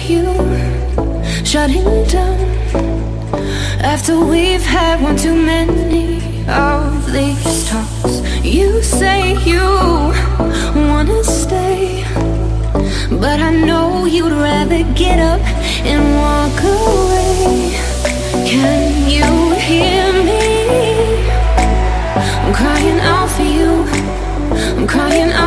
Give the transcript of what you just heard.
you shutting down after we've had one too many of these talks. You say you wanna stay, but I know you'd rather get up and walk away. Can you hear me? I'm crying out for you. I'm crying out.